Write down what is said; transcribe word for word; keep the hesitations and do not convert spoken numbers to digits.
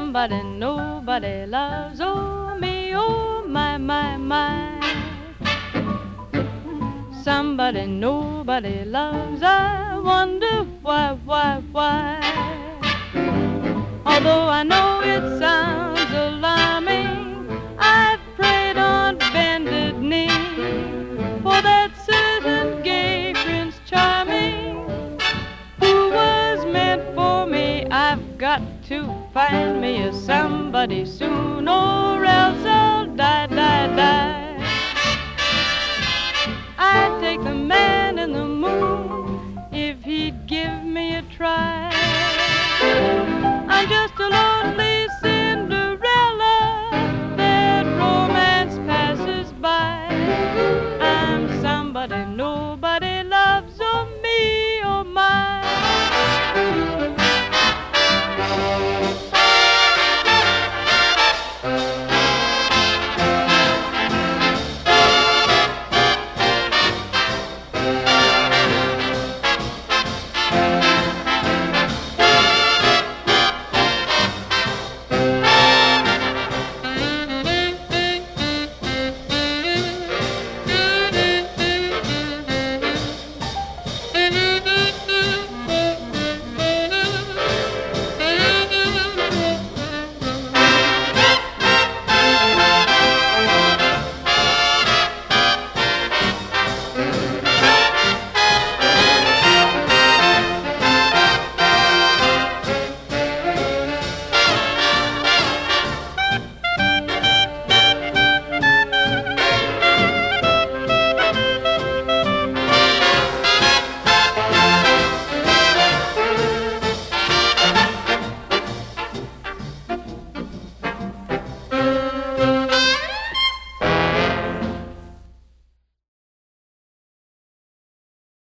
somebody nobody loves. Oh, me, oh, my, my, my. Somebody nobody loves. I wonder why, why, why. Although I know it sounds alarming, I've prayed on bended knee for that certain gay Prince Charming who was meant for me. I've got to find me a somebody soon. Oh,